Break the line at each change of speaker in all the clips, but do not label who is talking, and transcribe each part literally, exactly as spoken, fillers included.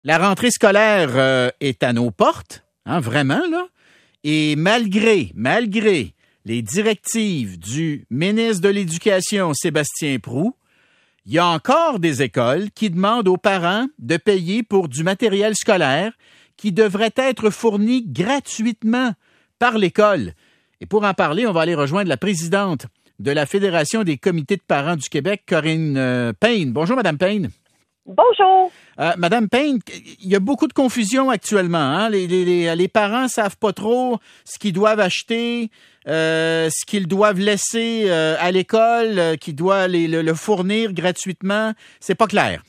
La rentrée scolaire euh, est à nos portes, hein, vraiment, là. Et malgré, malgré les directives du ministre de l'Éducation, Sébastien Proulx, il y a encore des écoles qui demandent aux parents de payer pour du matériel scolaire qui devrait être fourni gratuitement par l'école. Et pour en parler, on va aller rejoindre la présidente de la Fédération des comités de parents du Québec, Corinne euh, Payne. Bonjour, Madame Payne.
Bonjour.
Euh, Madame Payne, il y a beaucoup de confusion actuellement. Hein? Les, les, les, les parents savent pas trop ce qu'ils doivent acheter, euh, ce qu'ils doivent laisser euh, à l'école, euh, qui doit les, le, le fournir gratuitement. C'est pas clair.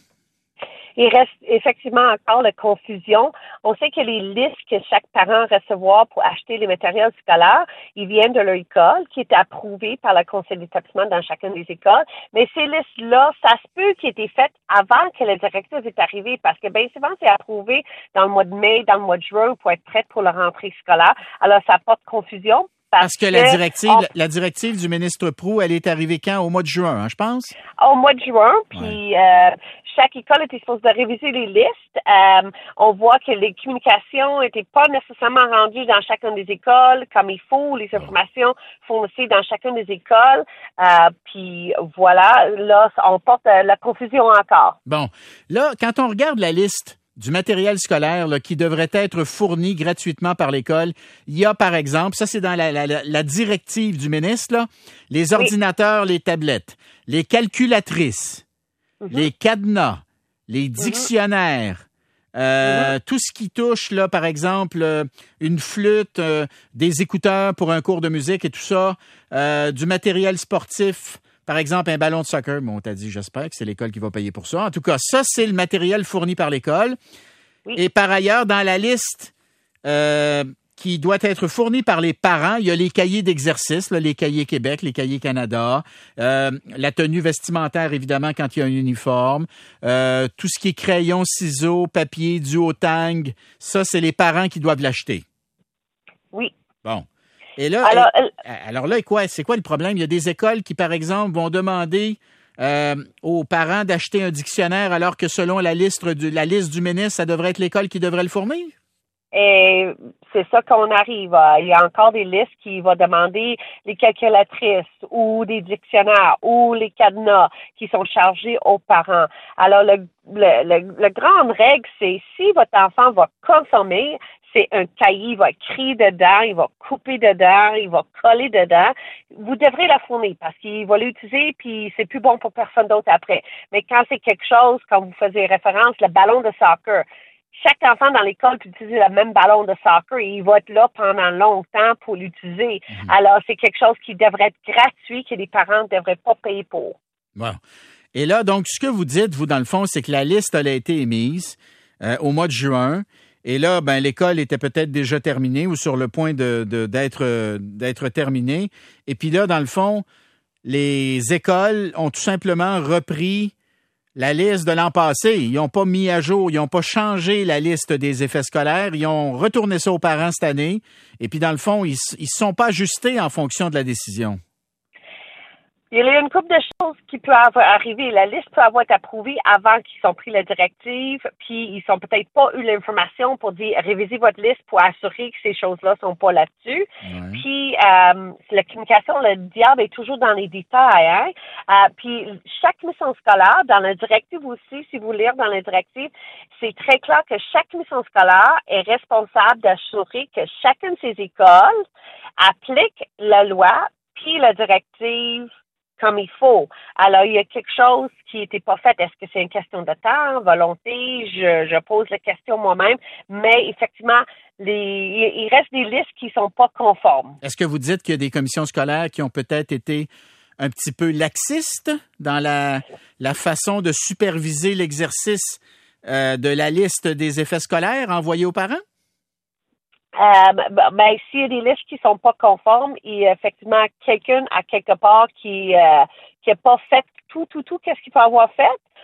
Il reste effectivement encore la confusion. On sait que les listes que chaque parent recevoir pour acheter les matériels scolaires, ils viennent de leur école, qui est approuvée par le conseil d'établissement dans chacune des écoles. Mais ces listes-là, ça se peut qu'ils aient été faites avant que la directive est arrivée, parce que bien souvent, c'est approuvé dans le mois de mai, dans le mois de juin pour être prête pour la rentrée scolaire. Alors, ça porte confusion. Parce,
parce que, que la directive, on, la directive du ministre Proulx, elle est arrivée quand? Au mois de juin, hein, je pense?
Au mois de juin, puis ouais. euh, chaque école était supposée de réviser les listes. Euh, on voit que les communications n'étaient pas nécessairement rendues dans chacune des écoles comme il faut, les informations fournies dans chacune des écoles. Euh, puis voilà, là, on porte euh, la confusion encore.
Bon, là, quand on regarde la liste du matériel scolaire là, qui devrait être fourni gratuitement par l'école. Il y a, par exemple, ça c'est dans la, la, la directive du ministre, là, les ordinateurs, oui. les tablettes, les calculatrices, mm-hmm. les cadenas, les dictionnaires, mm-hmm. euh, mm-hmm. tout ce qui touche, là, par exemple, euh, une flûte, euh, des écouteurs pour un cours de musique et tout ça, euh, du matériel sportif. Par exemple, un ballon de soccer, bon, on t'a dit, j'espère que c'est l'école qui va payer pour ça. En tout cas, ça, c'est le matériel fourni par l'école. Oui. Et par ailleurs, dans la liste euh, qui doit être fournie par les parents, il y a les cahiers d'exercice, là, les cahiers Québec, les cahiers Canada, euh, la tenue vestimentaire, évidemment, quand il y a un uniforme, euh, tout ce qui est crayon, ciseaux, papier, duotang, ça, c'est les parents qui doivent l'acheter.
Oui.
Bon. Et là, alors, et, alors là, quoi, c'est quoi le problème? Il y a des écoles qui, par exemple, vont demander euh, aux parents d'acheter un dictionnaire alors que selon la liste du, la liste du ministre, ça devrait être l'école qui devrait le fournir?
Et c'est ça qu'on arrive. Il y a encore des listes qui vont demander les calculatrices ou des dictionnaires ou les cadenas qui sont chargés aux parents. Alors, le, le, le, la grande règle, c'est si votre enfant va consommer, c'est un cahier, il va écrire dedans, il va couper dedans, il va coller dedans. Vous devrez la fournir parce qu'il va l'utiliser puis c'est plus bon pour personne d'autre après. Mais quand c'est quelque chose, comme vous faisiez référence, le ballon de soccer, chaque enfant dans l'école peut utiliser le même ballon de soccer et il va être là pendant longtemps pour l'utiliser. Mmh. Alors, c'est quelque chose qui devrait être gratuit, que les parents ne devraient pas payer pour.
Bon. Et là, donc, ce que vous dites, vous, dans le fond, c'est que la liste elle a été émise euh, au mois de juin. Et là, ben l'école était peut-être déjà terminée ou sur le point de, de d'être d'être terminée. Et puis là, dans le fond, les écoles ont tout simplement repris la liste de l'an passé. Ils n'ont pas mis à jour, ils n'ont pas changé la liste des effets scolaires. Ils ont retourné ça aux parents cette année. Et puis, dans le fond, ils ne se sont pas ajustés en fonction de la décision.
Il y a une couple de choses qui peuvent arriver. La liste peut avoir été approuvée avant qu'ils ont pris la directive, puis ils sont peut-être pas eu l'information pour dire révisez votre liste pour assurer que ces choses-là sont pas là-dessus. Ouais. Puis euh, la communication, le diable est toujours dans les détails. Hein? Euh, puis chaque mission scolaire, dans la directive aussi, si vous lire dans la directive, c'est très clair que chaque mission scolaire est responsable d'assurer que chacune de ces écoles applique la loi puis la directive comme il faut. Alors, il y a quelque chose qui n'était pas fait. Est-ce que c'est une question de temps, volonté? Je, je pose la question moi-même. Mais effectivement, les, il reste des listes qui ne sont pas conformes.
Est-ce que vous dites qu'il y a des commissions scolaires qui ont peut-être été un petit peu laxistes dans la, la façon de superviser l'exercice euh, de la liste des effets scolaires envoyés aux parents?
Euh, ben, s'il y a des listes qui sont pas conformes, il y a effectivement quelqu'un à quelque part qui euh, qui a pas fait tout, tout, tout, qu'est-ce qu'il faut avoir fait,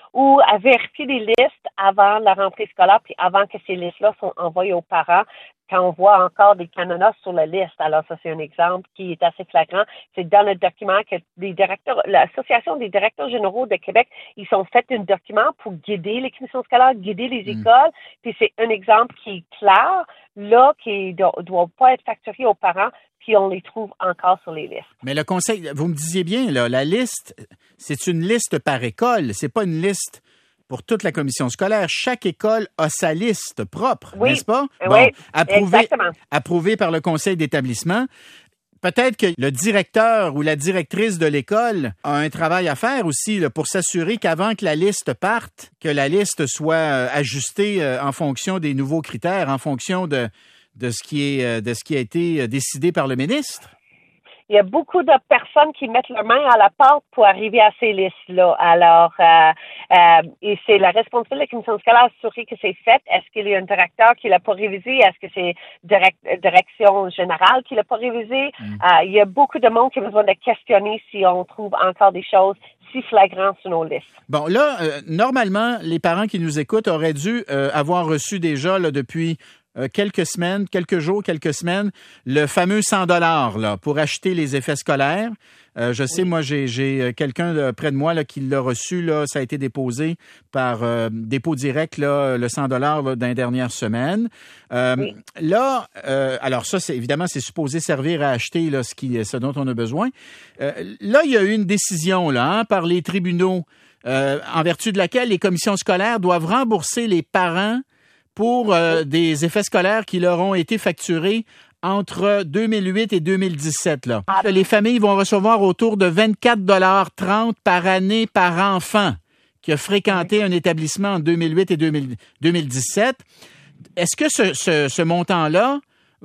ou à vérifier les listes avant la rentrée scolaire puis avant que ces listes-là sont envoyées aux parents. Quand on voit encore des canonas sur la liste, alors ça c'est un exemple qui est assez flagrant. C'est dans le document que les directeurs, l'Association des directeurs généraux de Québec, ils sont fait un document pour guider les commissions scolaires, guider les mmh. écoles. Puis c'est un exemple qui est clair, là, qui ne doit pas être facturé aux parents, puis on les trouve encore sur les listes.
Mais le conseil, vous me disiez bien, là, la liste, c'est une liste par école, c'est pas une liste pour toute la commission scolaire. Chaque école a sa liste propre,
oui,
n'est-ce pas?
Bon, oui,
approuvé,
exactement.
Approuvé par le conseil d'établissement. Peut-être que le directeur ou la directrice de l'école a un travail à faire aussi là, pour s'assurer qu'avant que la liste parte, que la liste soit euh, ajustée euh, en fonction des nouveaux critères, en fonction de, de, ce qui est, de ce qui a été décidé par le ministre.
Il y a beaucoup de personnes qui mettent leur main à la porte pour arriver à ces listes-là. Alors, euh, euh, et c'est la responsabilité de la commission scolaire d'assurer que c'est fait. Est-ce qu'il y a un directeur qui l'a pas révisé? Est-ce que c'est direct, direction générale qui l'a pas révisé? Mm. Euh, il y a beaucoup de monde qui a besoin de questionner si on trouve encore des choses si flagrantes sur nos listes.
Bon, là, euh, normalement, les parents qui nous écoutent auraient dû euh, avoir reçu déjà là, depuis Euh, quelques semaines, quelques jours, quelques semaines, le fameux cent dollars là, pour acheter les effets scolaires. Euh, je sais, oui. moi, j'ai, j'ai quelqu'un de, près de moi là, qui l'a reçu. Là, ça a été déposé par euh, dépôt direct, là, le cent dollars là, dans les dernières semaines. Euh, oui. Là, euh, alors ça, c'est évidemment, c'est supposé servir à acheter là, ce, qui, ce dont on a besoin. Euh, là, il y a eu une décision là, hein, par les tribunaux euh, en vertu de laquelle les commissions scolaires doivent rembourser les parents pour euh, des effets scolaires qui leur ont été facturés entre deux mille huit et deux mille dix-sept. Là. Les familles vont recevoir autour de vingt-quatre dollars trente par année par enfant qui a fréquenté un établissement en deux mille huit et deux mille dix-sept. Est-ce que ce, ce, ce montant-là,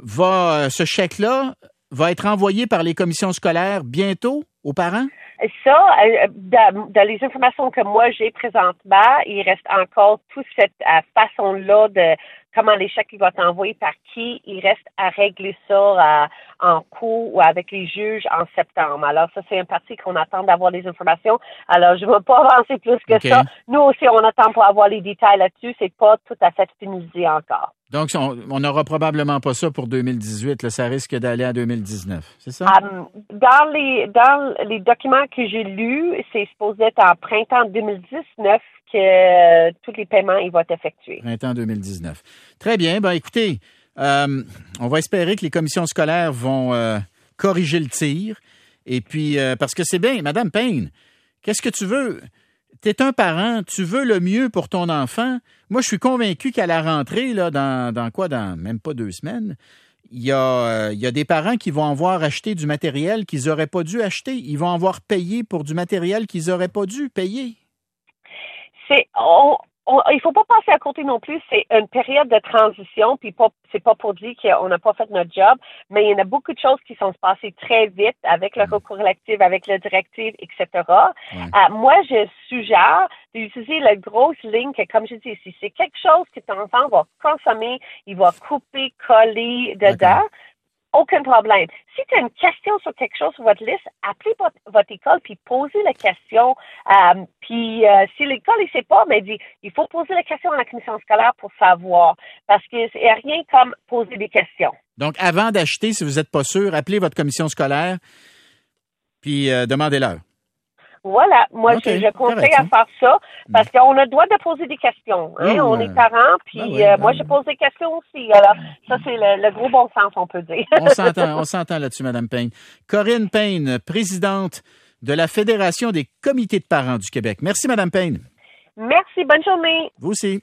va, ce chèque-là, va être envoyé par les commissions scolaires bientôt aux parents?
Ça, dans, dans les informations que moi j'ai présentement, il reste encore toute cette euh, façon-là de comment les chèques vont être envoyés par qui. Il reste à régler ça euh, en cours ou avec les juges en septembre. Alors ça, c'est une partie qu'on attend d'avoir les informations. Alors je ne veux pas avancer plus que okay. ça. Nous aussi, on attend pour avoir les détails là-dessus. C'est pas tout à fait finalisé encore.
Donc, on n'aura probablement pas ça pour deux mille dix-huit. Là, ça risque d'aller à deux mille dix-neuf, c'est ça?
Um, dans les dans les documents que j'ai lus, c'est supposé être en printemps deux mille dix-neuf que euh, tous les paiements ils vont être effectués.
Printemps deux mille dix-neuf. Très bien. Ben, écoutez, euh, on va espérer que les commissions scolaires vont euh, corriger le tir. Et puis, euh, parce que c'est bien, Madame Payne, qu'est-ce que tu veux? Tu es un parent, tu veux le mieux pour ton enfant. Moi, je suis convaincu qu'à la rentrée, là, dans, dans quoi, dans même pas deux semaines, il y a, euh, il y a des parents qui vont avoir acheté du matériel qu'ils n'auraient pas dû acheter. Ils vont avoir payé pour du matériel qu'ils n'auraient pas dû payer.
C'est... On... On, il faut pas passer à côté non plus. C'est une période de transition, puis pas, c'est pas pour dire qu'on n'a pas fait notre job, mais il y en a beaucoup de choses qui sont passées très vite avec le recours collectif, avec la directive, et cetera. Ouais. Euh, moi, je suggère d'utiliser la grosse ligne que, comme je dis ici, c'est quelque chose que ton enfant va consommer, il va couper, coller dedans. D'accord. Aucun problème. Si tu as une question sur quelque chose sur votre liste, appelez votre, votre école puis posez la question. Euh, puis euh, si l'école ne sait pas, mais dit, il faut poser la question à la commission scolaire pour savoir. Parce qu'il n'y a rien comme poser des questions.
Donc, avant d'acheter, si vous n'êtes pas sûr, appelez votre commission scolaire puis euh, demandez-leur.
Voilà, moi okay, je, je conseille à faire ça parce qu'on a le droit de poser des questions. Hein? Oh, on est parents, puis ben oui, euh, ben moi je pose des questions aussi. Alors ça c'est le, le gros bon sens, on peut dire.
on s'entend, on s'entend là-dessus, Madame Payne. Corinne Payne, présidente de la Fédération des comités de parents du Québec. Merci, Madame Payne.
Merci, bonne journée.
Vous aussi.